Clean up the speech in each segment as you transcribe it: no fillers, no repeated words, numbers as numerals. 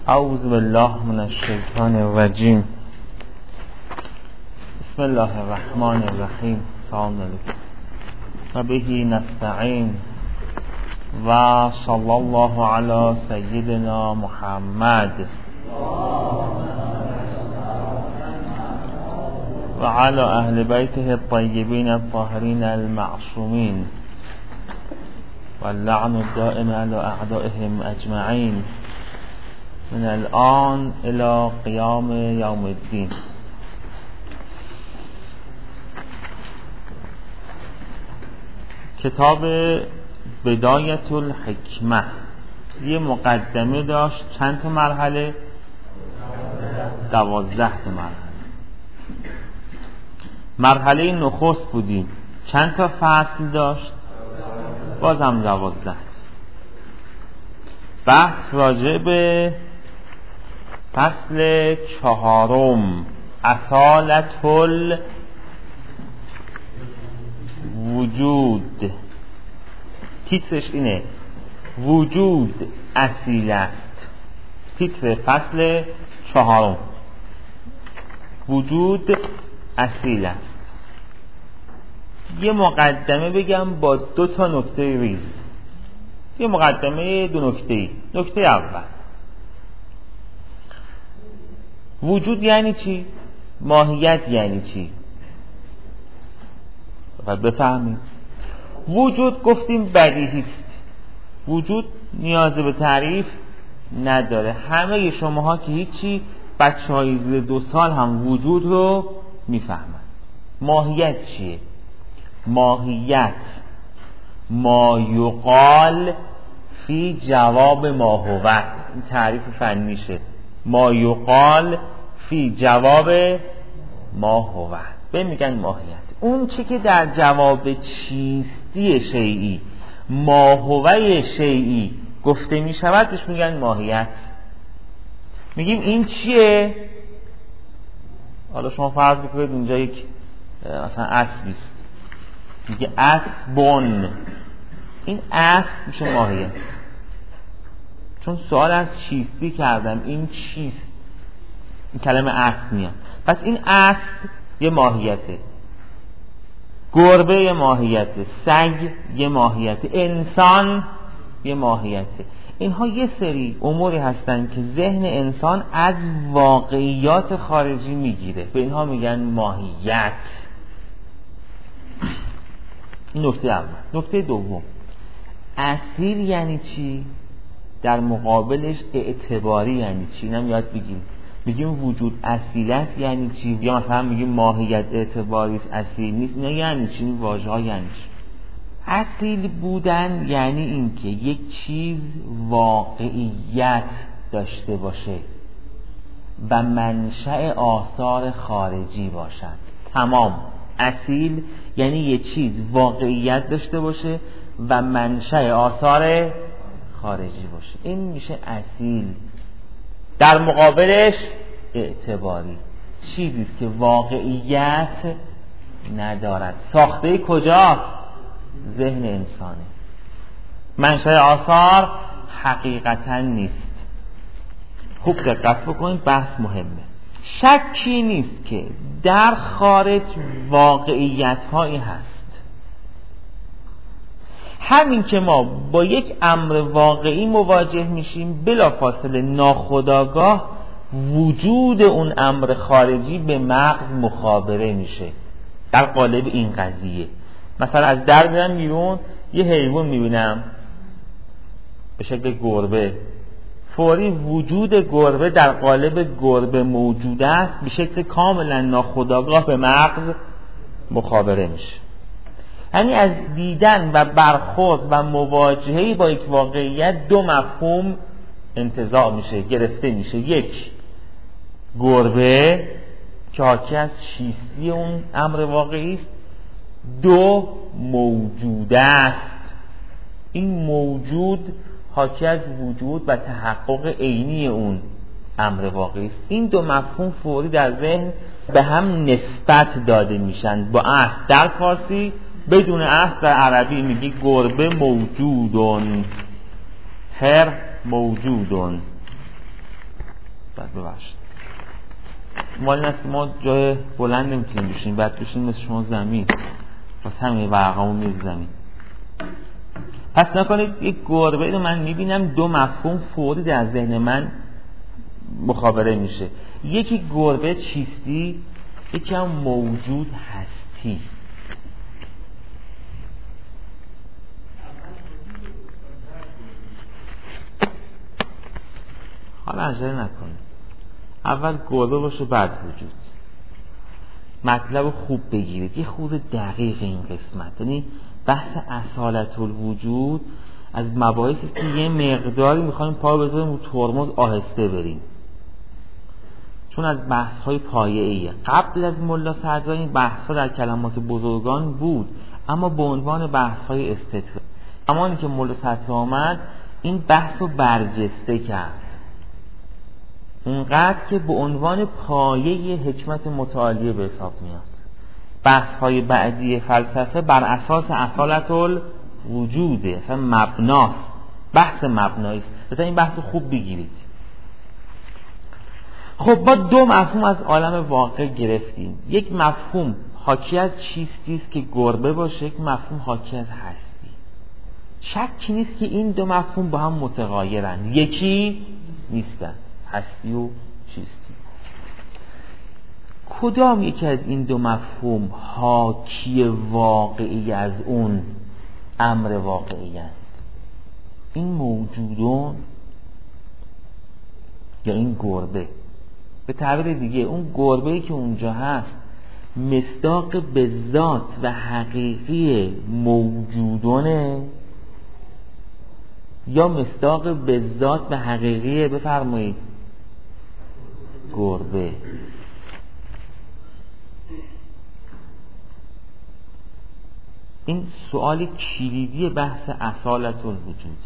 اعوذ بالله من الشیطان الرجیم. بسم الله الرحمن الرحیم. سلام علیکم و بهی نستعین و صلی الله علی سیدنا محمد و علی اهل بیته الطیبین الطاهرین المعصومین و اللعن الدائم علی اعدائهم اجمعین من الان الى قیام یوم الدین. کتاب بدایت الحکمه یه مقدمه داشت. چند تا مرحله؟ 12 تا مرحله نخست بودیم. چند تا فصل داشت؟ بازم 12. بحث راجع به فصل 4 اصالت الوجود. تیترش اینه: وجود اصیل است. تیتر فصل 4 وجود اصیل است. یه مقدمه بگم با 2 تا نکته ریز. یه مقدمه 2 نکته‌ای. نکته اول، وجود یعنی چی؟ ماهیت یعنی چی؟ باید بفهمیم. وجود گفتیم بدیهی است. وجود نیاز به تعریف نداره. همه شماها که هیچی، بچه‌های زیر 2 سال هم وجود رو میفهمن. ماهیت چیه؟ ماهیت ما یقال فی جواب ما هو. این تعریف فنیشه. ما یقال فی جواب ما هو. به میگن ماهیت. اون چی که در جواب چیستی شیئی، ما هوی شیئی گفته می شود، بهش میگن ماهیت. میگیم این چیه؟ حالا شما فرض بکنید اونجا یک مثلا اسبی است، میگه اسبون. این اسب میشه ماهیت، چون سوال از چیستی کردم. این چیست؟ این کلمه اسب میاد. پس این اسب یه ماهیته، گربه یه ماهیته، سگ یه ماهیته، انسان یه ماهیته. اینها یه سری اموری هستن که ذهن انسان از واقعیات خارجی میگیره، به اینها میگن ماهیت. این نکته اول. نکته دوم، اصیل یعنی چی؟ در مقابلش اعتباری یعنی چی؟ اینم یاد بگیم. میگیم وجود اصیل است یعنی چی؟ یا مثلا میگیم ماهیت اعتباری است، اصیل نیست. اینا یعنی چی؟ این واژه‌ها یعنی چی؟ اصیل بودن یعنی این که یک چیز واقعیت داشته باشه و منشأ آثار خارجی باشد. تمام. اصیل یعنی یک چیز واقعیت داشته باشه و منشأ آثار خارجی باشه. این میشه اصیل. در مقابلش اعتباری، چیزی است که واقعیت ندارد. ساخته کجاست؟ ذهن انسانه. منشأ آثار حقیقتا نیست. خوب دقت بکنید، بحث مهمه. شکی نیست که در خارج واقعیت هایی هست. همین که ما با یک امر واقعی مواجه میشیم، بلافاصله ناخودآگاه وجود اون امر خارجی به مغز مخابره میشه. در قالب این قضیه، مثلا از در میرم بیرون، یه حیوان میبینم به شکل گربه، فوری وجود گربه در قالب گربه موجود است، به شکل کاملا ناخودآگاه به مغز مخابره میشه. یعنی از دیدن و برخورد و مواجهه با یک واقعیت 2 مفهوم انتزاع میشه، گرفته میشه. یک، گربه که حاکی از چیستی اون امر واقعی است. 2، موجود است. این موجود حاکی از وجود و تحقق عینی اون امر واقعی است. این 2 مفهوم فوری در ذهن به هم نسبت داده میشن. با اصل در فارسی، بدون اصل در عربی میگی گربه موجودون، هر موجودون. بعد ببخشید مال این است که ما جای بلند نمیتونیم بشیم، بعد بشیم مثل شما زمین، پس همین ورقمون میز زمین. پس نکنید یک گربه رو من میبینم دو مفهوم فوری در ذهن من مخابره میشه. یکی گربه چیستی، یکی هم موجود هستی. حالا عجله نکنید، اول گربه باشه بعد وجود. مطلب خوب بگیرید، یه خود دقیق این قسمت، یعنی بحث اصالت الوجود از مباحثی که یه مقداری میخوایم پا بذاریم و ترمز آهسته بریم، چون از بحث های پایه‌ایه. قبل از ملا صدرا این بحث ها در کلمات بزرگان بود، اما به عنوان بحث های استدلال. زمانی که ملا صدرا آمد این بحث رو برجسته کرد، اونقدر که به عنوان پایه حکمت متعالیه به حساب میاد. بحث های بعدی فلسفه بر اساس اصالت الوجوده، اصلا مبناست، بحث مبنایی است. مثلا این بحث رو خوب بگیرید. خب ما دو مفهوم از عالم واقع گرفتیم، یک مفهوم حاکی از چیستی است که گربه باشه، یک مفهوم حاکی از هستی. شکی نیست که این دو مفهوم با هم متغایرن، یکی نیستن، هستی و چیستی. کدام یکی از این دو مفهوم حاکی واقعی از اون امر واقعی است؟ این موجودون یا این گربه؟ به تعبیر دیگه اون گربه‌ای که اونجا هست مصداق به ذات و حقیقی موجودونه یا مصداق به ذات و حقیقی بفرمایید گربه؟ این سوال کلیدی بحث اصالت الوجود.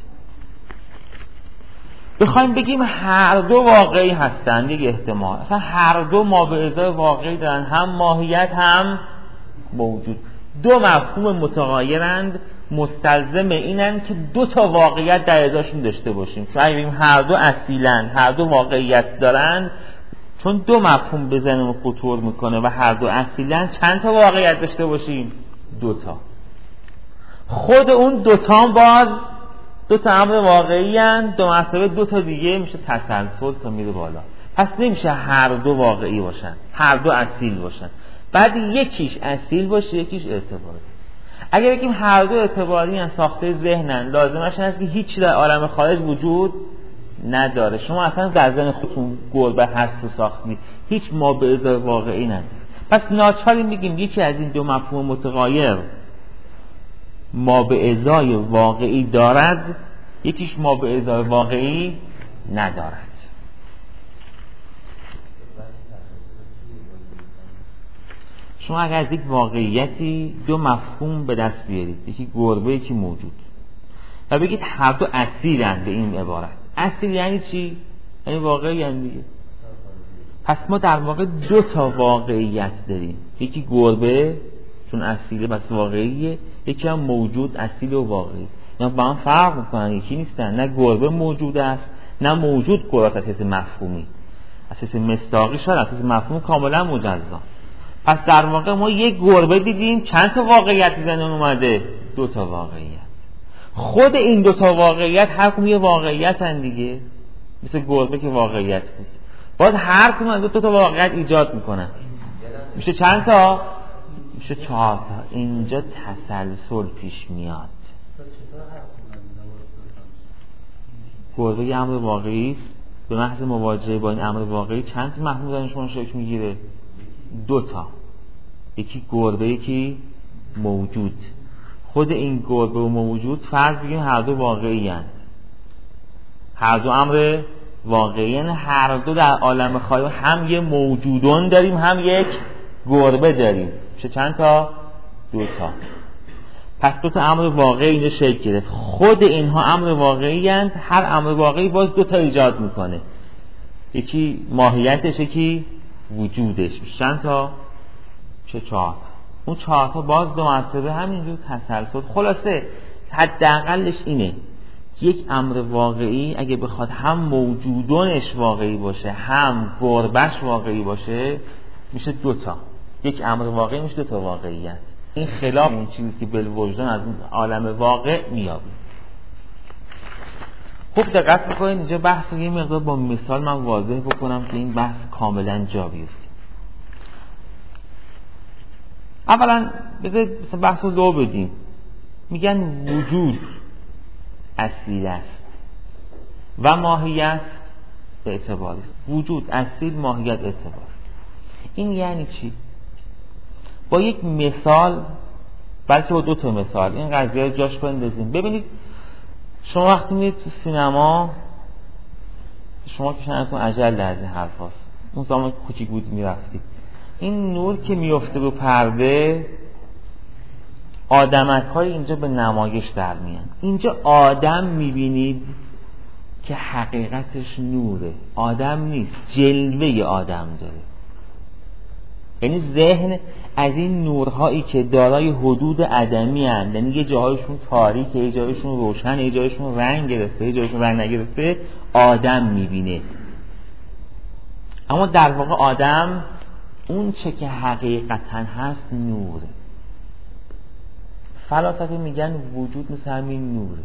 بخوایم بگیم هر دو واقعی هستند، یک احتمال، اصلا هر دو ما به ازای واقعی دارن، هم ماهیت هم موجود. دو مفهوم متغایرند، مستلزم اینن که دو تا واقعیت در ازاشون داشته باشیم. چون اگه بگیم هر دو اصیلن، هر دو واقعیت دارن، چون دو مفهوم به ذهنمون خطور میکنه و هر دو اصیلن، چند تا واقعیت داشته باشیم؟ دو تا. خود اون دوتا باز دو تا امر واقعی هستند، دو مرتبه دو تا دیگه میشه تسلسل تا میره بالا. پس نمیشه هر دو واقعی باشن، هر دو اصیل باشن، بعد یکیش اصیل باشه یکیش اعتباری. اگر بگیم هر دو اعتباری هستند، ساخته ذهنن، لازمش این است که هیچی در عالم خارج وجود نداره. شما اصلا در ذهن خودتون گربه هست رو ساختید، هیچ ما به ازای واقعی نداره. پس ناچاری میگیم یکی از این دو مفهوم متغایر ما به ازای واقعی دارد، یکیش ما به ازای واقعی ندارد. شما اگر از یک واقعیتی دو مفهوم به دست بیارید، یکی گربه یکی موجود، و بگید هر دو اصیلند، به این عبارت اصیل یعنی چی؟ یعنی واقعی هم دیگه. پس ما در واقع دو تا واقعیت داریم، یکی گربه چون اصیله بس واقعیه، یکی هم موجود اصیل و واقعی. اینا با هم فرق میکنن، یکی نیستن. نه گربه موجود است نه موجود گربه است. اساس مفهومی، اساس مصداقی شد، اساس مفهوم کاملا مجزا. پس در واقع ما یک گربه دیدیم، چند تا واقعیت زنون اومده؟ دو تا واقعیت. خود این دو تا واقعیت هر کدوم یه واقعیت هن دیگه، مثل گربه که واقعیت بود. باید هر کدوم دو تا واقعیت ایجاد میکنن. میشه چند تا؟ میشه 4 تا. اینجا تسلسل پیش میاد. گربه یه امر واقعی است، به محض مواجهه با این امر واقعی چند تا مفهوم در شما شکل میگیره؟ 2 تا. یکی گربه یکی موجود. خود این گربه و موجود فرض بگیم هر دو واقعی هستند، هر دو امر واقعی هستند، هر دو در عالم خارج هم یه موجودون داریم هم یک گربه داریم. میشه چند تا؟ 2 تا. پس 2 تا امر واقعی اینجا شکل گرفت. خود اینها امر واقعی هستند، هر امر واقعی باز 2 تا ایجاد میکنه، یکی ماهیتش یکی وجودش. میشه چند تا؟ میشه 4 تا. اون 4 تا باز 2 مرتبه همینجور تسلسل. خلاصه حداقلش اینه، یک امر واقعی اگه بخواد هم موجودونش واقعی باشه هم گربش واقعی باشه میشه دوتا. یک امر واقعی میشه دوتا واقعیت. این خلاف اون چیزی که بالوجدان از اون عالم واقع میابیم. خوب دقت بکنید اینجا بحث رو یه مقدار با مثال من واضح بکنم که این بحث کاملا جا بیفته. اولا بذارید بحث رو دو بدیم. میگن وجود اصیل است و ماهیت اعتباری. وجود اصیل، ماهیت اعتبار. این یعنی چی؟ با یک مثال، بلکه با دو تا مثال این قضیه رو جاش بندازیم. ببینید شما وقتی میرید تو سینما، شما که شنیدتون عجل از این حرف هاست، اون زمان کوچیک بود میرفتید، این نور که میفته رو پرده آدمک های اینجا به نمایش در میان. اینجا آدم میبینید که حقیقتش نوره، آدم نیست، جلوه آدم داره. یعنی ذهن از این نورهایی که دارای حدود عدمی هستند، یعنی یه جاهایشون تاریکه، یه جاهایشون روشن، یه جاهایشون رنگ گرفته، یه جاهایشون رنگ نگرفته، آدم میبینه. اما در واقع آدم اون چه که حقیقتا هست نوره. فلاسفه میگن وجود مثل همین نوره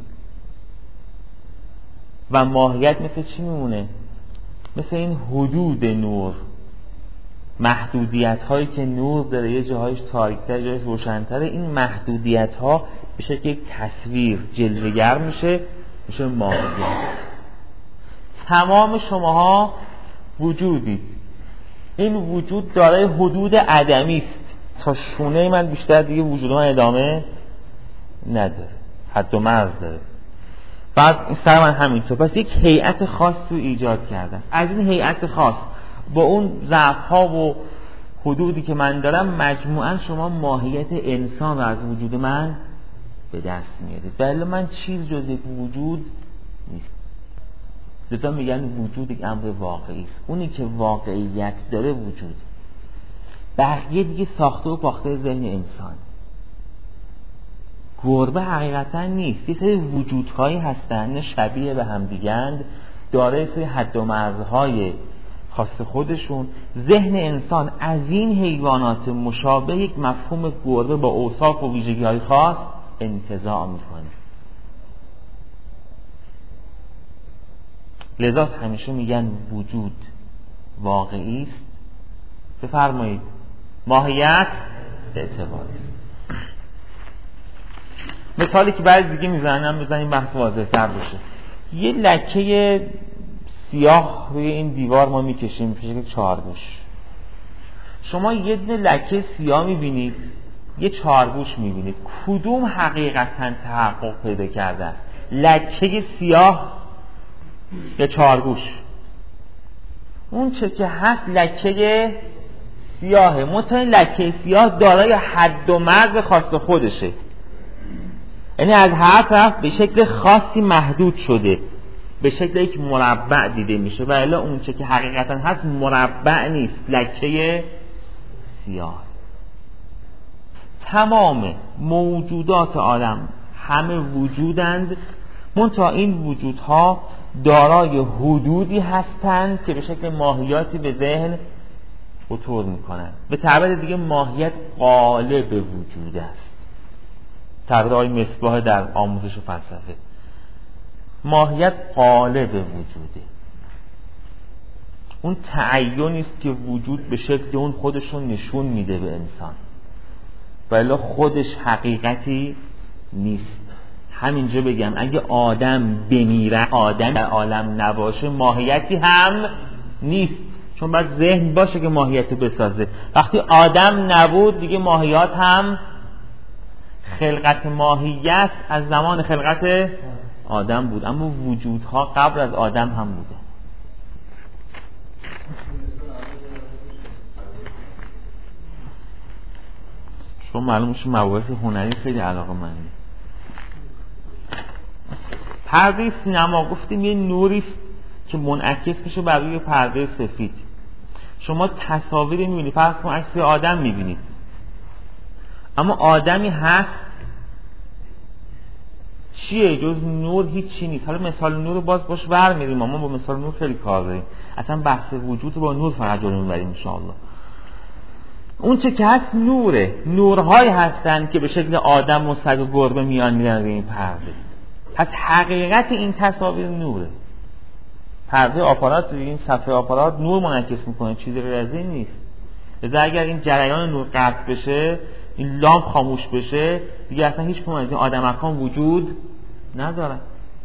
و ماهیت مثل چی میمونه؟ مثل این حدود نور، محدودیت هایی که نور داره، یه جاهایش تاریک‌تر، جاهایش روشن‌تره. این محدودیت ها به شکل یک تصویر جلوه‌گر میشه ماهیت. تمام شماها وجودید. این وجود دارای حدود عدمی است. تا شونه من بیشتر دیگه وجود من ادامه نداره، حد و مرز داره. بعد این سر من همینطور. پس یک هیئت خاص رو ایجاد کردن. از این هیئت خاص با اون ضعف‌ها و حدودی که من دارم مجموعاً شما ماهیت انسان رو از وجود من به دست میارید. ولی من چیز جز یک وجود نیست. لذا میگن وجود یک امر واقعی است. اونی که واقعیت داره وجود. بقیه دیگه ساخته و پاخته ذهن انسان. گربه حقیقتا نیست. یه سری وجودهایی هستن شبیه به هم دیگند، داره سری حد و مرزهای خاص خودشون. ذهن انسان از این حیوانات مشابه یک مفهوم گربه با اوصاف و ویژگی‌های خاص انتزاع میکنه. لذا همیشه میگن وجود واقعی است. بفرمایید ماهیت اعتباری است. مثالی که بعد دیگه میزنم بزنیم بحث واضح تر بشه. یه لکه سیاه روی این دیوار ما میکشیم به شکل چهارگوش. شما یه دونه لکه سیاه میبینید، یه چهارگوش میبینید. کدوم حقیقتا تحقق پیدا کرده؟ لکه سیاه یا چهارگوش؟ اون چه که هست لکه سیاهه. مطمئن لکه سیاه دارای حد و مرز خاص خودشه، یعنی از هر طرف به شکل خاصی محدود شده، به شکل یک مربع دیده میشه. و الا اون چه که حقیقتا هست مربع نیست، لکه سیاه. تمام موجودات عالم همه وجودند، منتها این وجودها دارای حدودی هستند که به شکل ماهیاتی به ذهن خطور میکنند. به تعبیر دیگه ماهیت قالب وجود است. تعبیر آقای مصباح در آموزش فلسفه، ماهیت قالب وجوده. اون تعینی است که وجود به شکل اون خودشون نشون میده به انسان، ولی خودش حقیقتی نیست. همینجا بگم اگه آدم بمیره، آدم در عالم نباشه، ماهیتی هم نیست. چون باید ذهن باشه که ماهیتی بسازه. وقتی آدم نبود دیگه ماهیات هم، خلقت ماهیت از زمان خلقت آدم بود، اما وجودها قبل از آدم هم بوده. شما معلوم میشه مباحث هنری خیلی علاقه مندی. پرده سینما گفتیم یه نوری که منعکس میشه بر روی پرده سفید. شما تصاویری میبینید، فرض کن عکس آدم میبینید، اما آدمی هست چیه جز نور؟ هیچی نیست. حالا مثال نور رو باش برمی‌داریم، ما با مثال نور خیلی کار داریم. اصلا بحث وجود با نور فقط جلو می‌بریم ان شاءالله. اون چه که هست نوره، نورهایی هستن که به شکل آدم و سگ و گربه میان میرن روی این پرده. پس حقیقت این تصاویر نوره. پرده آپارات، این صفحه آپارات نور منعکس میکنه، چیزی غیر از این نیست. لذا اگر این جریان نور قطع بشه، این لامپ خاموش بشه، دیگه اصلا هیچ کدوم از این آدمکان وجود ندارن.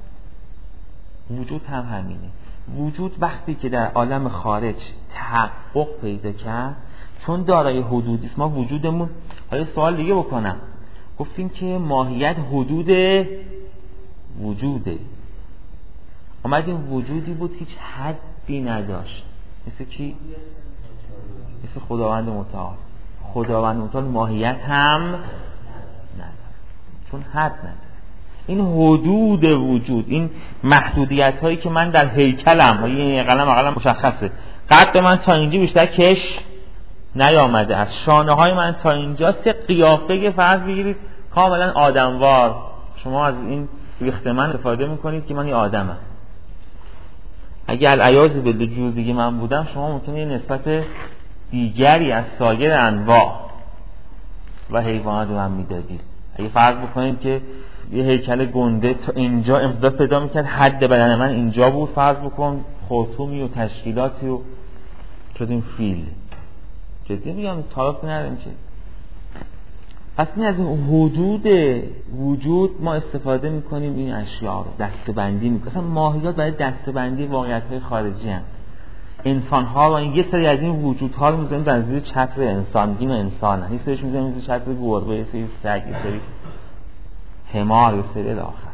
وجود هم همینه. وجود وقتی که در عالم خارج تحقق پیدا کرد، چون دارای حدودی است، ما وجودمون، حالا سوال دیگه بکنم، گفتیم که ماهیت حدود وجوده، اومدیم وجودی بود هیچ حدی نداشت. مثل کی؟ مثل خداوند متعال. خداوند متعال ماهیت هم نداره، چون حد نداره. این حدود وجود، این محدودیت هایی که من در هیکلم، این قلم مشخصه، قد من تا اینجا بیشتر کش نیامده است، شانه های من تا اینجا، سه قیافه فرض بگیرید کاملا آدموار، شما از این ریخت من استفاده میکنید که من یه آدمم. اگه العیاذ بالله جور دیگه من بودم، شما ممکنه یه نسبت دیگری از سایر انواع و حیوانات رو هم میدادید. اگه فرض بکنیم که یه هیکل گنده تا اینجا امتداد پیدا میکرد، حد بدن من اینجا بود، فرض بکن خرطومی و تشکیلاتی و شدیم فیل. جدی میگم، تعارف نداریم که. پس این از این حدود وجود ما استفاده میکنیم، این اشیاء رو دسته‌بندی میکنیم. مثلا ماهیات برای دسته‌بندی واقعیت‌های خارجی هستند. انسان‌ها و این یه سری از این وجودها رو می‌ذاریم در زیر چتر انسان، میگیم انسان، این سریش می‌ذاریم زیر چتر گربه، یه سری سگ، یه سری حمار، یه سری الی آخر.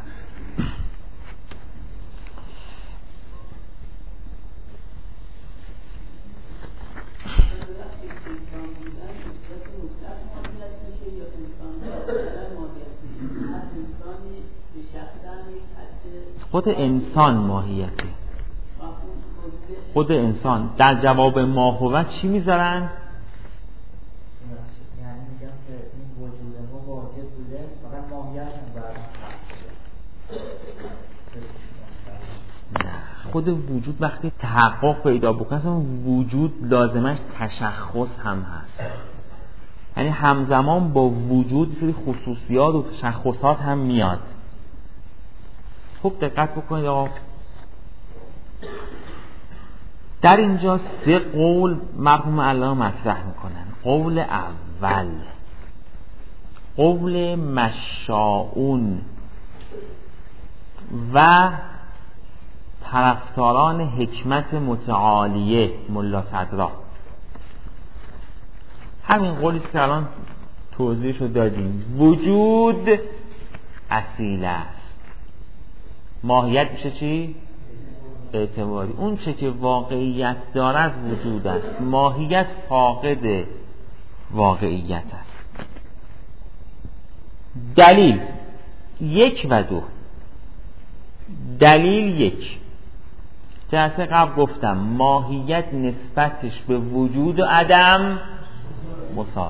خود انسان ماهیته، خود انسان در جواب ما هو چی میذارن؟ یعنی میگم که این وجود ما واجب بوده، فقط ماهیت هم نه، خود وجود وقتی تحقق پیدا بکنه، اصلا وجود لازمش تشخص هم هست. یعنی همزمان با وجود سری خصوصیات و تشخصات هم میاد. خوب دقت بکنید آقا، در اینجا سه قول مرحوم علامه مطرح میکنن. قول اول، قول مشاؤون و طرفداران حکمت متعالیه ملا صدرا، همین قولی که الان توضیحشو دادیم، وجود اصیل است، ماهیت میشه چی؟ اعتباری. اون چه که واقعیت دارد وجود است، ماهیت فاقد واقعیت است. دلیل 1 و 2. دلیل 1، جلسه قبل گفتم ماهیت نسبتش به وجود و عدم مساوی.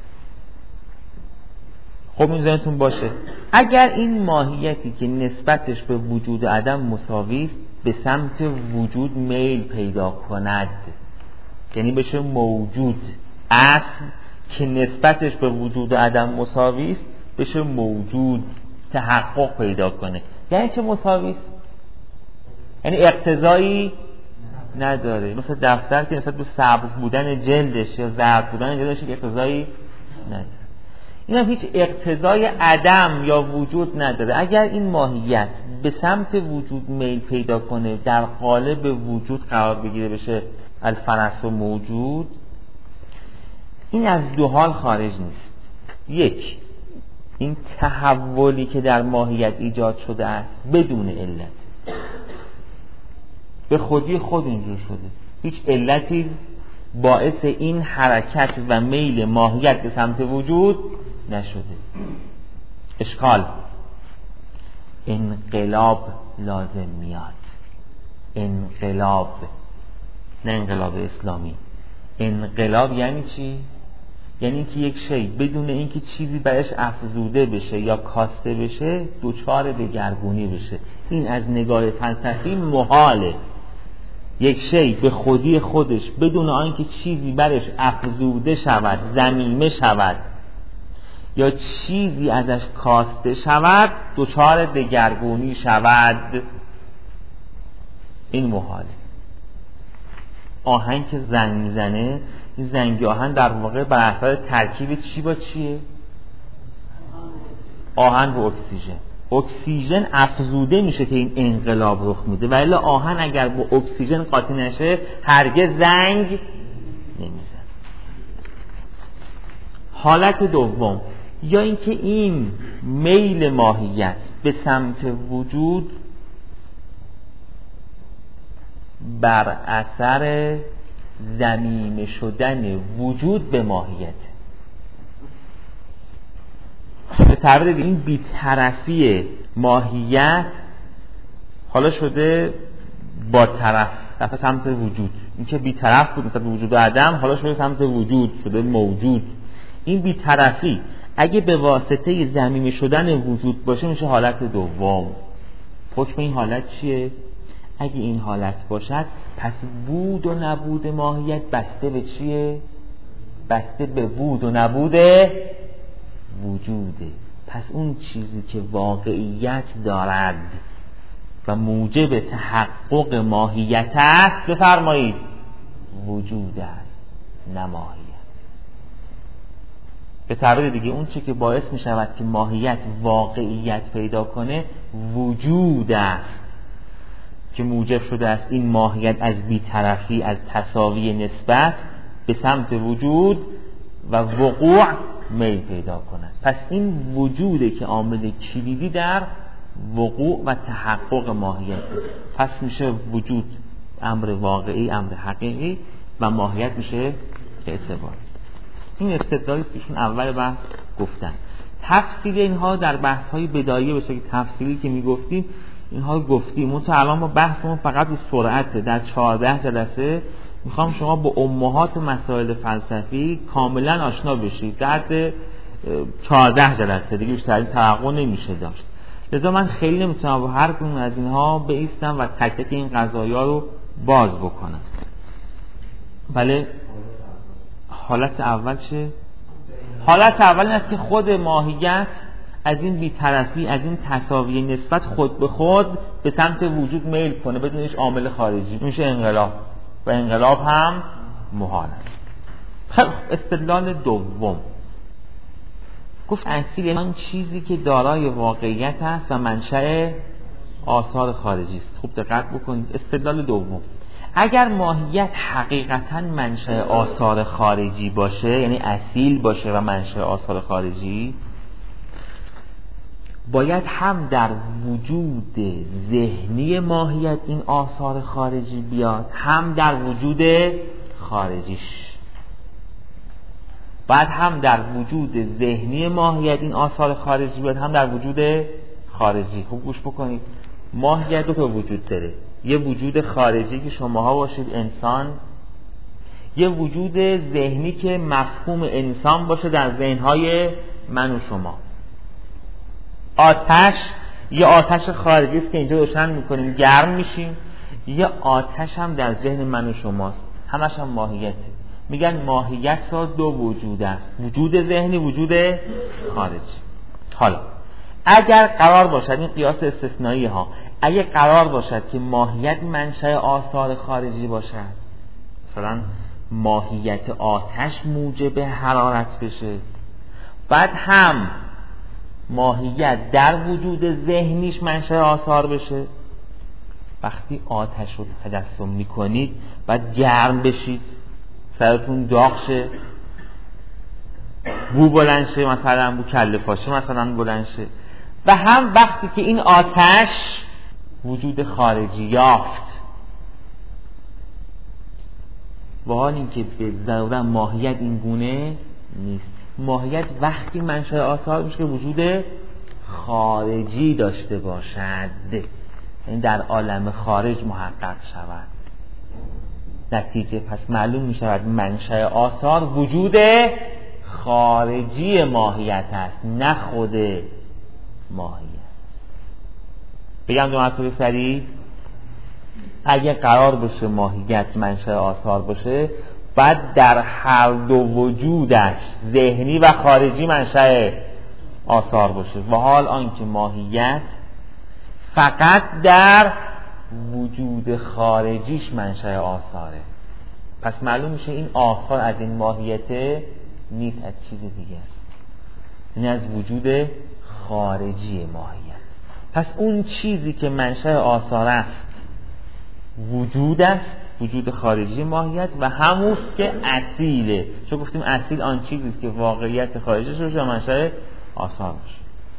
خب این ذهنتون باشه، اگر این ماهیتی که نسبتش به وجود و عدم مساوی است به سمت وجود میل پیدا کند، یعنی بشه موجود، اصل که نسبتش به وجود و عدم مساوی است بشه موجود، تحقق پیدا کنه، یعنی چه مساوی است؟ یعنی اقتضایی نداره. مثل دفتر که نسبت به سبز بودن جلدش یا زرد بودن جلدش اقتضایی نداره، این هم هیچ اقتضای عدم یا وجود نداره. اگر این ماهیت به سمت وجود میل پیدا کنه، در قالب وجود قرار بگیره، بشه الفرس و موجود، این از دو حال خارج نیست. 1، این تحولی که در ماهیت ایجاد شده است بدون علت، به خودی خود اینجور شده، هیچ علتی باعث این حرکت و میل ماهیت به سمت وجود نشده. اشکال، انقلاب لازم میاد. انقلاب، نه انقلاب اسلامی. انقلاب یعنی چی؟ یعنی که یک شی بدون اینکه چیزی برش افزوده بشه یا کاسته بشه دچار دگرگونی بشه. این از نگاه فلسفی محاله. یک شی به خودی خودش بدون آنکه چیزی برش افزوده شود، ضمیمه شود یا چیزی ازش کاسته شود دچار دگرگونی شود، این محاله. آهن که زنگ میزنه، این زنگ آهن در واقع بر اثر ترکیب چی با چیه؟ آهن با اکسیژن. اکسیژن افزوده میشه که این انقلاب رخ میده، ولی آهن اگر با اکسیژن قاطی نشه هرگز زنگ نمیزنه. حالت دوم، یا اینکه این میل ماهیت به سمت وجود بر اثر ضمیمه شدن وجود به ماهیت. به تعبیر این بی‌طرفی ماهیت حالا شده با طرف، رفته سمت وجود. این که بی‌طرف بود مثلا وجود و عدم، حالا شده سمت وجود، شده موجود. این بی‌طرفی اگه به واسطه ضمیمه شدن وجود باشه میشه حالت دوم. حکم این حالت چیه؟ اگه این حالت باشد پس بود و نبود ماهیت بسته به چیه؟ بسته به بود و نبود وجوده. پس اون چیزی که واقعیت دارد و موجب تحقق ماهیت است، بفرمایید وجود است، نه ماهیت. به تعبیر دیگه اون چی که باعث می شود که ماهیت واقعیت پیدا کنه وجود است که موجب شده است این ماهیت از بی‌طرفی، از تساوی نسبت به سمت وجود و وقوع میل پیدا کند. پس این وجوده که عامل کلیدی در وقوع و تحقق ماهیت. پس میشه وجود امر واقعی، امر حقیقی و ماهیت میشه اعتباری. این استدلالی که اول بحث گفتن. تفصیل اینها در بحث‌های بداییه به شکل تفصیلی که میگفتیم اینها گفتیم. منتها الان ما بحثمون فقط به سرعته. در 14 جلسه میخوام شما با امهات مسائل فلسفی کاملا آشنا بشید. در 14 جلسه دیگه بیشتر این توقع نمیشه داشت. لذا من خیلی نمیتونم با هر کدوم از اینها بایستم و تک تک این قضایا رو باز بکنم. بله حالت اول چه؟ حالت اول این است که خود ماهیت از این بی‌طرفی، از این تساوی نسبت خود به خود به سمت وجود میل کنه بدون هیچ عامل خارجی. میشه انقلاب و انقلاب هم محال است. خب استدلال دوم گفت اصیل آن چیزی که دارای واقعیت است و منشأ آثار خارجی است. خوب دقت بکنید. استدلال دوم، اگر ماهیت حقیقتا منشأ آثار خارجی باشه، یعنی اصیل باشه و منشأ آثار خارجی، باید هم در وجود ذهنی ماهیت این آثار خارجی بیاد، هم در وجود خارجیش. بعد هم در وجود ذهنی ماهیت این آثار خارجی بیاد، هم در وجود خارجی. خوب گوش بکنید. ماهیت دو تا وجود داره. یه وجود خارجی که شماها باشید انسان، یه وجود ذهنی که مفهوم انسان باشه در ذهنهای من و شما. آتش یه آتش خارجی است که اینجا روشن میکنیم گرم میشیم، یه آتش هم در ذهن من و شماست، همش هم ماهیته. میگن ماهیت را دو وجود است، وجود ذهنی، وجود خارجی. حالا اگر قرار باشد، این قیاس استثنایی ها، اگر قرار باشد که ماهیت منشأ آثار خارجی باشد، مثلا ماهیت آتش موجب حرارت بشه، بعد هم ماهیت در وجود ذهنیش منشأ آثار بشه، وقتی آتش رو تجسم میکنید بعد گرم بشید، سرتون داغ شه، بو بلند شه، مثلا بو کله پاشه مثلا بلند شه، و هم وقتی که این آتش وجود خارجی یافت، با حال این که به ضرورت ماهیت این گونه نیست. ماهیت وقتی منشأ آثار میشه که وجود خارجی داشته باشد، این در عالم خارج محقق شود. نتیجه پس معلوم میشود منشأ آثار وجود خارجی ماهیت است، نه خود ماهیت. بگم دو مرتبه سریع. اگه قرار باشه ماهیت منشأ آثار باشه، بعد در هر دو وجودش ذهنی و خارجی منشأ آثار باشه، و حال آنکه ماهیت فقط در وجود خارجیش منشأ آثاره. پس معلوم میشه این آثار از این ماهیت نیست، از چیز دیگه است، این از وجود خارجی ماهیت. پس اون چیزی که منشأ آثار است وجود است، وجود خارجی ماهیت، و همون که اصیله. چون گفتیم اصیل آن چیزی است که واقعیت خارجیش باشه و منشأ آثار باشه.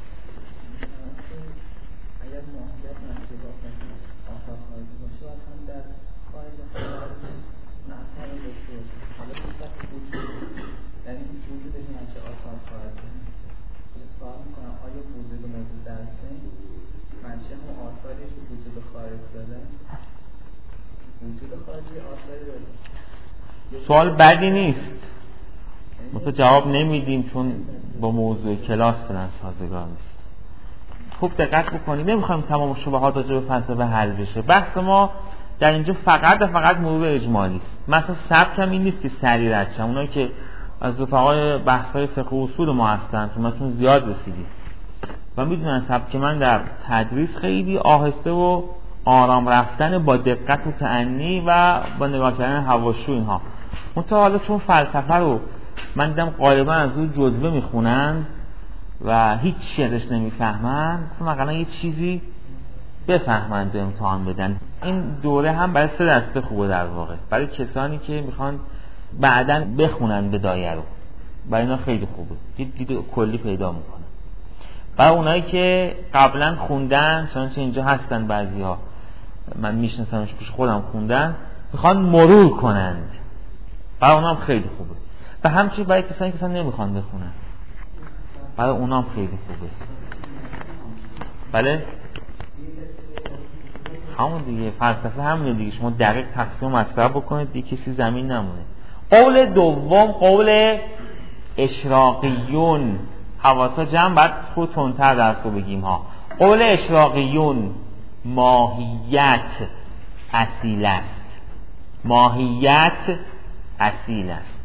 اگر ماهیت منشأ آثار خارجی باشه، هم در خارج اثر داشته باشه. حالا صفت وجود، یعنی وجود منشأ آثار خارجی. سوال میکنم آیا وجود موجود در ذهن منشأ هم آثاریش وجود خارج داره؟ وجود خارجی آثاری داره؟ سوال بدی نیست، ما تو جواب نمیدیم چون با موضوع کلاس فعلا سازگار نیست. خوب دقت بکنید، نمیخوایم تمام شبهات راجع به فلسفه حل بشه. بحث ما در اینجا فقط موضوع اجمالی است. مثلا سبک هم این نیست که سریع رد شم. اونایی که از رفقای بحث‌های فقه و اصول ما هستن چون زیاد رسیدیم و میدونن سبک من در تدریس خیلی آهسته و آرام رفتن با دقت و تأنی و با نگاه کردن حواشی اینها. منتها حالا چون فلسفه رو من دیدم غالبا از روی جزوه میخونن و هیچ چیزش نمیفهمن، مثلا یه چیزی بفهمند و امتحان بدن. این دوره هم برای 3 دسته خوبه در واقع. برای کسانی که میخوان بعداً بخونن به دایره رو، برای اینا خیلی خوبه، دید کلی پیدا میکنن. برای اونایی که قبلا خوندن، چنانچه اینجا هستن بعضیا من میشناسمش پیش خودم خوندن، میخوان مرور کنند، برای اونام خیلی خوبه. و همچنین برای کسانی که نمیخوان بخونن، برای اونام خیلی خوبه. بله همون دیگه، فلسفه همونه دیگه. شما دقیق تقسیم مطلب بکنید دیگه، کسی زمین نمونه. قول دوم قول اشراقیون. حواسا جمع، بعد خود تندتر درس رو بگیم ها. قول اشراقیون ماهیت اصیل است. ماهیت اصیل است.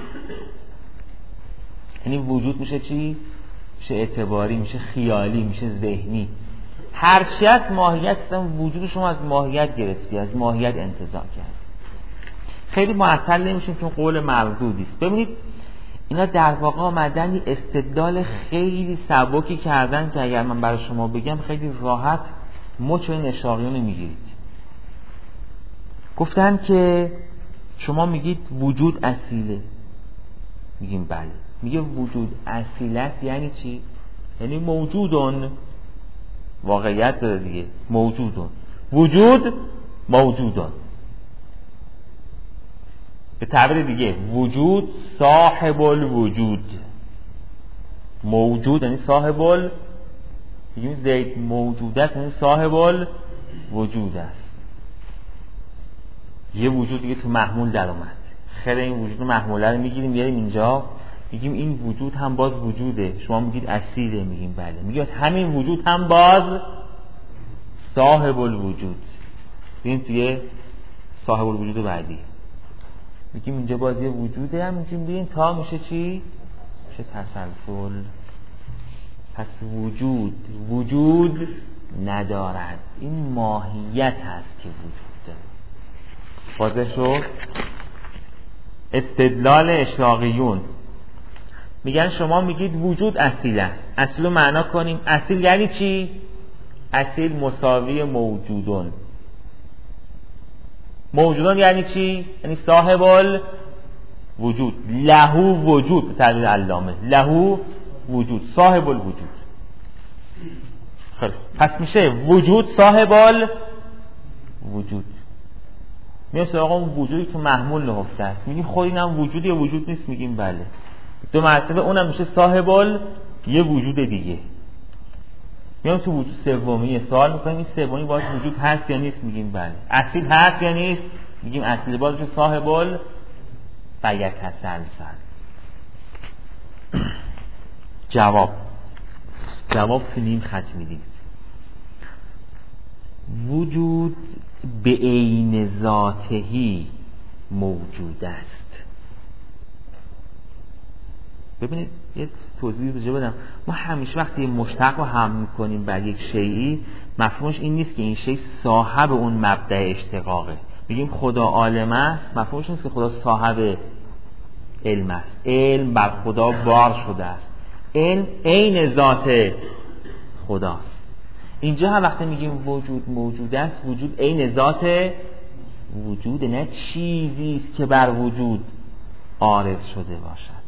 یعنی وجود میشه چی؟ میشه اعتباری، میشه خیالی، میشه ذهنی. هر چی از ماهیت هستن، وجود شما از ماهیت گرفتی، از ماهیت انتزاع کرد. خیلی معطل نمیشیم چون قول مردودی است. ببینید اینا در واقع آمدن استدلال خیلی سبکی کردن که اگر من برای شما بگم خیلی راحت مچ این اشراقیون میگیرید. گفتن که شما میگید وجود اصیله، میگیم بله. میگه وجود اصیل است یعنی چی؟ یعنی موجودون، واقعیت داره دیگه، موجودون، وجود موجودون. به تعبیر دیگه وجود صاحب الوجود، موجود یعنی صاحب یعنی زید موجود است یعنی صاحب الوجود است. یه وجود دیگه تو محمول در اومد، خیر این وجود محموله رو میگیریم میاریم اینجا، میگیم این وجود هم باز وجوده. شما میگید اصیله، میگیم بله. میگید همین وجود هم باز صاحب الوجود. ببین توی صاحب الوجود بعدی میگیم اینجا باز یه وجوده، هم میگیم ببین تا میشه چی؟ میشه تسلسل. پس وجود ندارد، این ماهیت هست که وجود داره. واضح شد؟ استدلال اشراقیون میگن شما میگید وجود اصیل است. اصیل رو معنا کنیم. اصیل یعنی چی؟ اصیل مساوی موجودون. موجودون یعنی چی؟ یعنی صاحب الوجود. لهو وجود، تعبیر علامه، لهو وجود، صاحب الوجود. خیلی پس میشه وجود صاحب الوجود. میاد سراغ اون وجودی که محمول نهفته است. میگیم خود اینم وجودی یا وجود نیست؟ میگیم بله. 2 مرتبه اونم میشه صاحب یه وجود دیگه. میام تو وجود سومی سوال میکنیم این سومی باز وجود هست یا نیست؟ میگیم بله. اصیل هست یا نیست؟ میگیم اصیل. باز میشه صاحب بیت تسلسل. جواب تو نیم خط میدید. وجود به عین ذاتهی موجود است. ببینید یه توضیح دیگه بدم. ما همیشه وقتی مشتق رو حمل میکنیم بر یک شیئی، مفهومش این نیست که این شیء صاحب اون مبدأ اشتقاقه. میگیم خدا عالم است، مفهومش نیست که خدا صاحب علم است. علم بر خدا بار شده است. علم عین ذات خداست. اینجا هم وقتی میگیم وجود موجود است، وجود عین ذات وجود، نه چیزی است که بر وجود عارض شده باشد.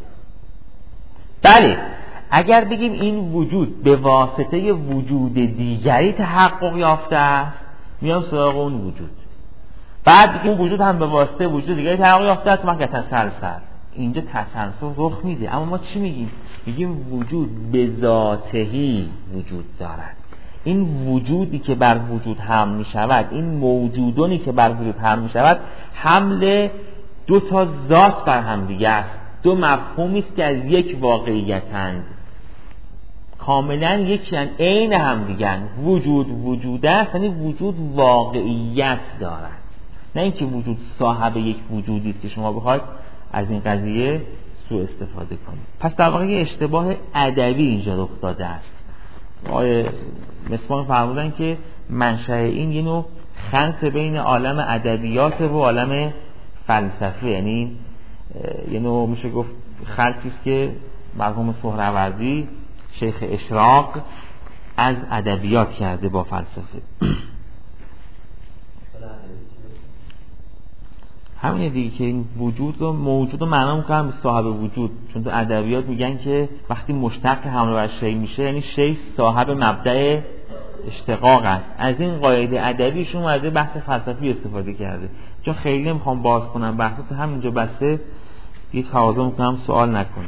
بله، اگر بگیم این وجود به واسطه وجود دیگری تحقق یافته است، میام سراغ اون وجود. بعد بگیم وجود هم به واسطه وجود دیگری تحقق یافته است، ما که تسلسل. اینجا تسلسل رخ میده. اما ما چی میگیم؟ میگیم وجود به ذاتهی وجود دارد. این وجودی که بر وجود حمل می شود، این موجودانی که بر وجود حمل می شود، حمل دو تا ذات بر هم دیگه است. دو مفهومی است که از یک واقعیتند، کاملا یکیان، عین هم دیگه. وجود است، یعنی وجود واقعیت دارد، نه اینکه وجود صاحب یک وجودی است که شما بخواید از این قضیه سوء استفاده کنید. پس در واقع اشتباه ادبی اینجا رخ داده است. آقای مصباح فرمودن که منشأ این یه نوع خلط بین عالم ادبیات و عالم فلسفه، یعنی یه نوع میشه گفت خلطی است که مرحوم سهروردی شیخ اشراق از ادبیات کرده با فلسفه. همینه دیگه که این وجود و موجود رو معنا میکنن به صاحب وجود، چون تو ادبیات میگن که وقتی مشتق حمله بر شی میشه یعنی شی صاحب مبدأ اشتقاق است. از این قاعده ادبیشون اومده بحث فلسفی استفاده کرده. چون خیلی نمیخوام باز کنم بحث، تو همینجا بسته یه تواضع میکنم سوال نکنه.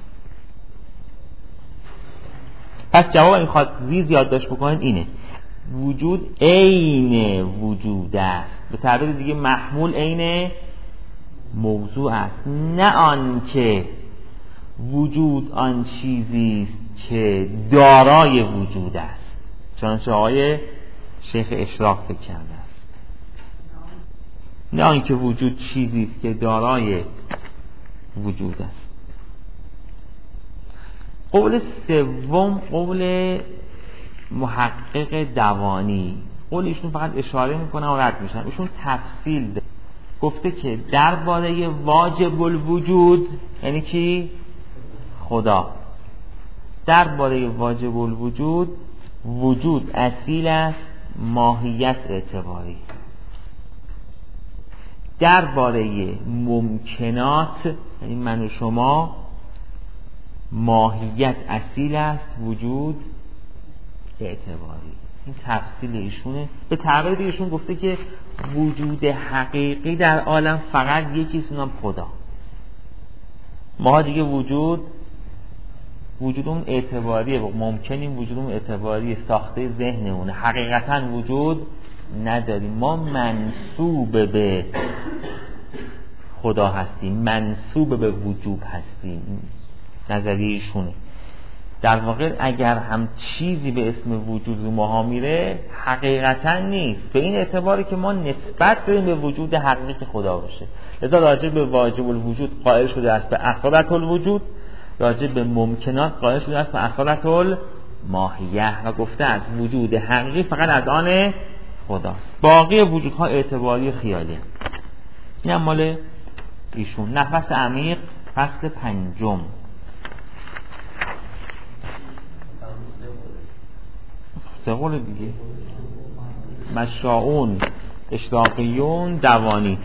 پس جواب این خواهد یادداشت بکنید اینه: وجود عین وجود است، به تعبیر دیگه محمول عین موضوع است، نه آن که وجود آن چیزی است که دارای وجود است، چنانچه آقای شیخ اشراق فکر کرده است. نه آن که وجود چیزی است که دارای وجود است. قول سوم قول محقق دوانی. قول ایشون فقط اشاره میکنه و رد میشن. ایشون تفصیل ده. گفته که درباره واجب الوجود، یعنی کی؟ خدا. درباره واجب الوجود، وجود اصیل است، ماهیت اعتباری. درباره ممکنات، یعنی من و شما، ماهیت اصیل است، وجود اعتباری. این تفصیل ایشونه. به تعبیر ایشون گفته که وجود حقیقی در عالم فقط یکیست، اونم خدا. ما دیگه وجودمون اعتباریه، ممکنیم وجودمون اعتباریه، ساخته ذهنمونه، حقیقتا وجود نداریم. ما منسوب به خدا هستیم، منسوب به وجوب هستیم. نظریه ایشونه. در واقع اگر هم چیزی به اسم وجود رو ماها میره، حقیقتا نیست، به این اعتباری که ما نسبت داریم به وجود حقیقی خدا باشه. لذا راجع به واجب الوجود قائل شده است به اصالت الوجود، راجع به ممکنات قائل شده است به اصالت الماهیه و گفته است وجود حقیقی فقط از آن خداست، باقی وجودها اعتباری خیالی. این هم مال ایشون. نفس عمیق، فصل 5. سقول دیگه مشاعون، اشراقیون، دوانی.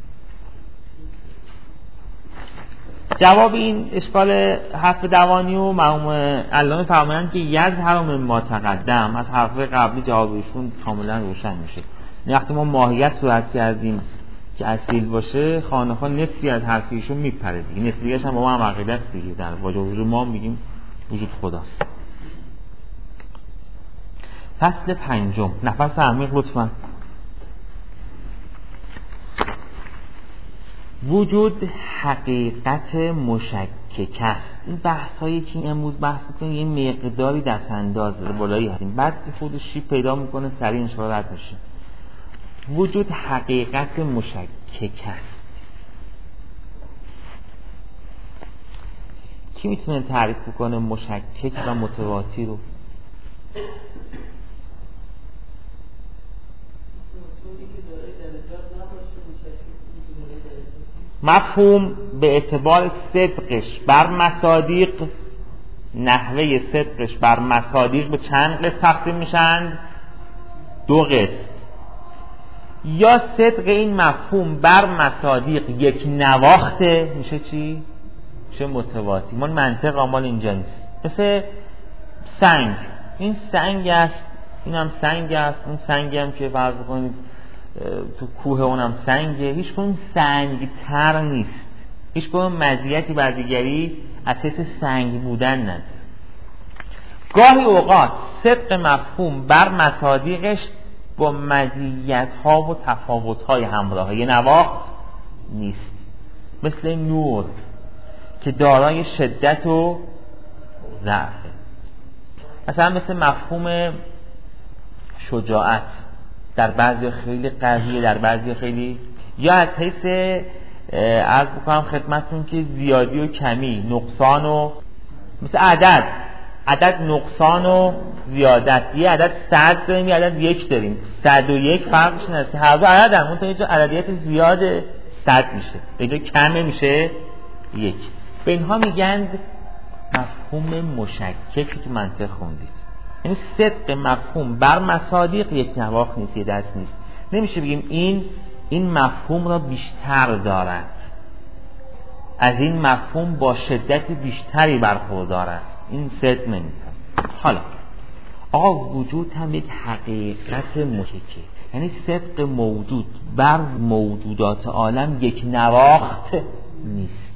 جواب این اشکال حرف دوانی و مرحوم علامه فرمایند که یظهر من ما تقدم، از حرف قبلی جوابشون کاملا روشن میشه. وقتی ما ماهیت صورت کردیم که اصیل باشه، خانه‌ها نصفی از حرفیشون میپره دیگه، نصف دیگه‌ش هم با ما هم عقیده است دیگه. در واجب وجود ما میگیم وجود خداست. فصل 5. نفس عمیق لطفا. وجود حقیقت مشکک است. این بحث هایی که امروز بحث می‌کنیم یه مقداری دست انداز بالایی هستیم، بعد خودش شیب پیدا میکنه سریع انشاءالله رد میشه. وجود حقیقت مشکک است. کی میتونه تعریف کنه مشکک و متواتی رو؟ مفهوم به اعتبار صدقش بر مصادیق، نحوه صدقش بر مصادیق به چند قسم تقسیم میشن؟ 2 قسم. یا صدق این مفهوم بر مصادیق یک نواخته میشه چی؟ میشه متواتی. من منطق آمال اینجا نیست. مثل سنگ، این سنگ است، این هم سنگ است، اون سنگی هم که فرض کنید تو کوه اونم سنگه، هیچ کنون سنگ تر نیست، هیچ کنون مزیتی بر دیگری اساس سنگ بودن نداره. گاهی اوقات صدق مفهوم بر مصادیقش با مزیت‌ها و تفاوت‌های همراه، یه نواخت نیست. مثل نور که دارای شدت و ضعفه. مثلا مثل مفهوم شجاعت، در بعضی خیلی قویه، در بعضی خیلی، یا از حیث عرض بکنم خدمتتون که زیادی و کمی، نقصان و مثل عدد نقصان و زیادت. یه عدد 100 داریم، یه عدد 1 داریم. 101 فرقش اینه که هر دو عدد هم اون تا اینجا عددیت زیاد 100 میشه، اینجا کمه میشه 1. به اینها میگن مفهوم مشکک که منطق خوندید. یعنی صدق مفهوم بر مصادیق یک نواخت نیست، یه دست نیست. نمیشه بگیم این مفهوم را بیشتر دارد، از این مفهوم با شدت بیشتری برخوردارد، این صدق نمیکنه. حالا آقا وجود هم یک حقیقت مشککه، یعنی صدق موجود بر موجودات عالم یک نواخت نیست.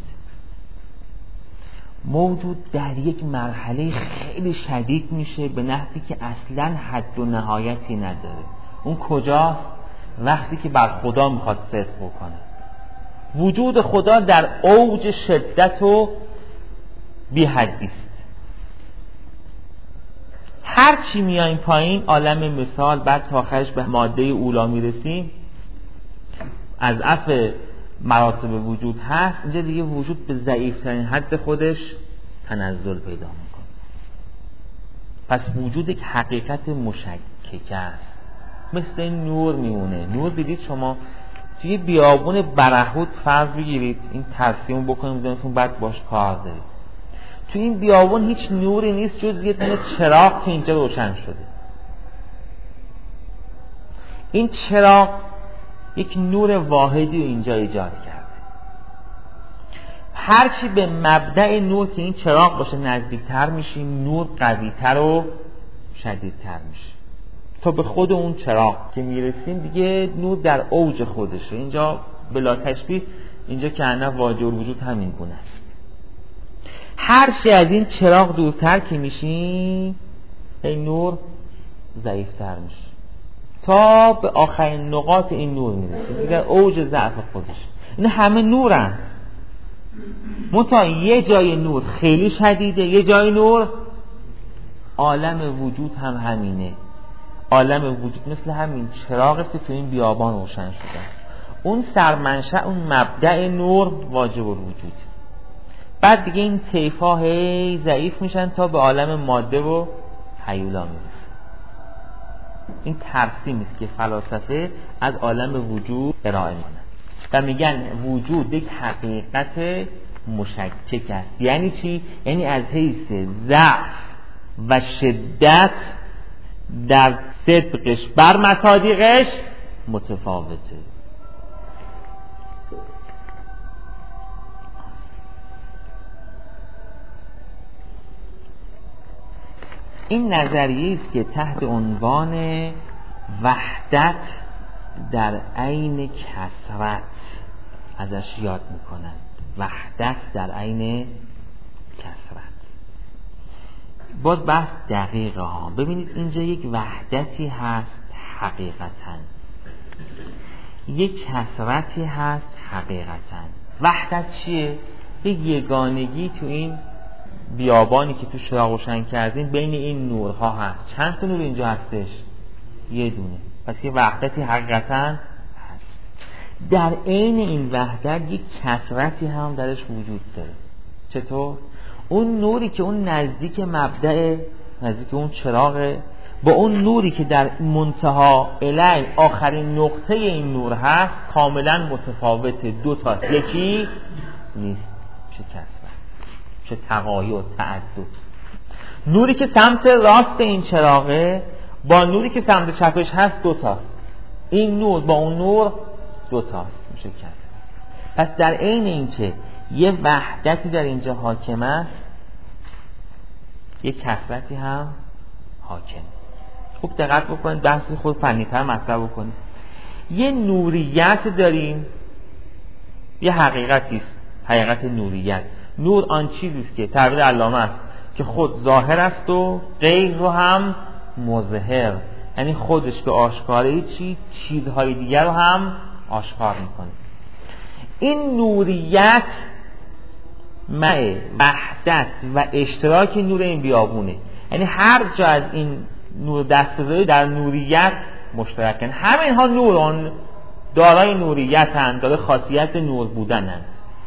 موجود در یک مرحله خیلی شدید میشه به نحوی که اصلا حد و نهایتی نداره. اون کجاست؟ وقتی که بر خدا میخواد صدق بکنه. وجود خدا در اوج شدت و بی حدی است. هر چی میایم پایین، عالم مثال، بعد تا آخرش به ماده اولا میرسیم، از اف مراتب وجود هست. اینجا دیگه وجود به ضعیفترین حد خودش تنزل پیدا میکنه. پس وجود یک حقیقت مشکک است، مثل نور میمونه. نور دیدید شما توی بیابون برهوت فرض بگیرید، این ترسیم بکنیم زنتون بعد باش کار دارید. توی این بیابون هیچ نوری نیست جز یه دونه چراغ که اینجا روشن شده. این چراغ یک نور واحدی رو اینجا ایجاد کرده. هرچی به مبدأ نور که این چراغ باشه نزدیکتر میشیم، نور قویتر و شدیدتر میشه تا به خود اون چراغ که میرسیم دیگه نور در اوج خودشه. اینجا بلا تشبیه، اینجا که انا واجه الوجود همین گونه است. هرچی از این چراغ دورتر که میشیم این نور ضعیفتر میشه تا به آخرین نقاط این نور میرسه دیگه اوج ضعف خودش. این همه نورن، منتها یه جای نور خیلی شدیده، یه جای نور. عالم وجود هم همینه. عالم وجود مثل همین چراغی که تو این بیابان روشن شده. اون سرمنشأ، اون مبدأ نور واجب الوجود. بعد دیگه این طیف‌ها هی ضعیف میشن تا به عالم ماده و هیولا میرسه. این ترسیمی است که فلاسفه از عالم وجود ارائه میکنن و میگن وجود یک حقیقت مشکک است. یعنی چی؟ یعنی از حیث ضعف و شدت در صدقش بر مصادیقش متفاوته. این نظریه است که تحت عنوان وحدت در عین کثرت ازش یاد میکنند. وحدت در عین کثرت. باز بحث دقیقه ها. ببینید اینجا یک وحدتی هست حقیقتا، یک کثرتی هست حقیقتا. وحدت چیه؟ یک یگانگی تو این بیابانی که تو چراغ روشن کردیم بین این نورها هست. چند تا نور اینجا هستش؟ یه دونه. پس یه وحدتی حقیقتا هست. در عین این وحدت یک کثرتی هم درش وجود داره. چطور؟ اون نوری که اون نزدیک مبدأ، نزدیک اون چراغ، با اون نوری که در منتها الی آخرین نقطه این نور هست کاملا متفاوته. دو تاست، یکی نیست. چه کثرت، چه تغایر، تعدد. نوری که سمت راست این چراغه با نوری که سمت چپش هست دو تاست. این نور با اون نور دو تاست، میشه کثرت. پس در عین اینکه یه وحدتی در اینجا حاکم است، یه کثرتی هم حاکم. خوب دقت بکنید، بحث خود فنی‌تر مطرح بکنید. یه نوریت داریم، یه حقیقتی است. حقیقت نوریت، نور آن چیزی است که تعبیر علامه است که خود ظاهر است و غیر رو هم مظهر، یعنی خودش که آشکاره چیزهای دیگر رو هم آشکار میکنه. این نوریت مع وحدت و اشتراک نور این بیابونه، یعنی هر جا از این نور دست بذاری در نوریت مشترکن. همه اینها نوران دارای نوریت هستند، داره خاصیت نور بودن هستند.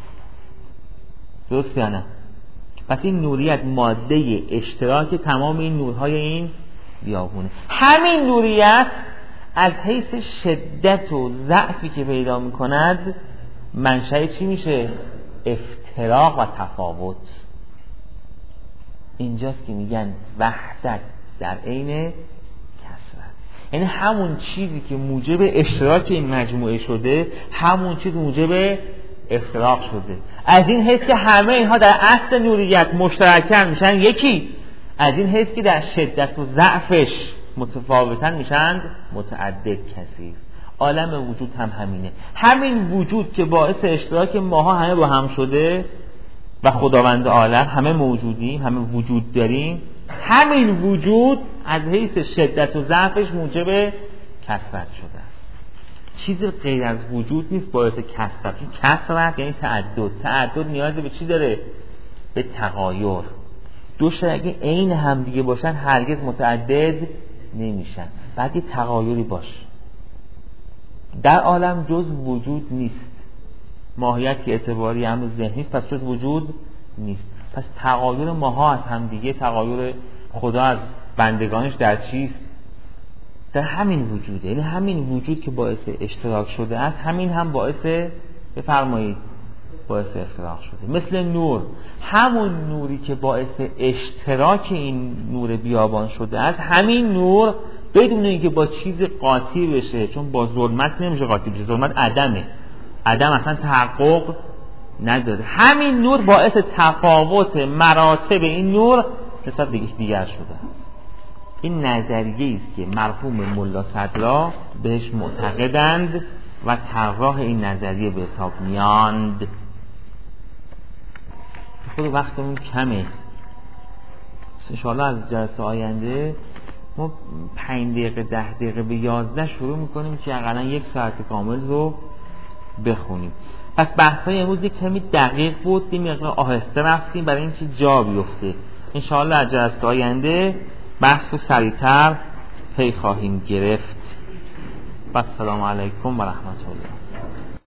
درست یا نه؟ پس این نوریت ماده اشتراک تمام این نورهای این بیابونه. همین نوریت از حیث شدت و ضعفی که پیدا میکند منشأ چی میشه؟ افتراق و تفاوت. اینجاست که میگن وحدت در عین کثرت، یعنی همون چیزی که موجب اشتراک این مجموعه شده همون چیز موجب افتراق شده. از این حیث که همه اینها در اصل نوریت مشترکن میشن یکی، از این حیث که در شدت و ضعفش متفاوتن میشن متعدد کثیر. عالم وجود هم همینه. همین وجود که باعث اشتراک ماها همه با هم شده و خداوند عالم همه موجودیم، همه وجود داریم، همین وجود از حیث شدت و ضعفش موجب کثرت شده. چیزی غیر از وجود نیست باعث کثرت. کثرت یعنی تعدد. تعدد نیاز به چی داره؟ به تغایر. دو شی اگه عین هم دیگه باشن هرگز متعدد نمیشن. بعد یه تغایری باشه. در عالم جز وجود نیست. ماهیت اعتباری امر ذهنی است، پس جز وجود نیست. پس تغایر ماها از هم دیگه، تغایر خدا از بندگانش در چیست؟ در همین وجوده. یعنی همین وجود که باعث اشتراک شده است همین هم باعث بفرمایید باعث افتراق شده. مثل نور، همون نوری که باعث اشتراک این نور بیابان شده است همین نور بدون اینکه با چیز قاطی بشه، چون با ظلمت نمیشه قاطی بشه، ظلمت عدمه، عدم اصلا تحقق نداره، همین نور باعث تفاوت مراتب این نور نسبت به دیگر شده. این نظریه است که مرحوم ملا صدرا بهش معتقدند و طراح این نظریه به حساب میاند. خود وقتمون کمه، انشاءالله از جلسه آینده ما 5 دقیقه 10 دقیقه به 11 شروع میکنیم که اقلا 1 ساعت کامل رو بخونیم. پس بحثای امروز یک کمی دقیق بود، یه مقدار آهسته رفتیم برای اینکه جا بیفته. انشاءالله از جلسه آینده بحث رو سریعتر پی خواهیم گرفت. و السلام علیکم و رحمت الله.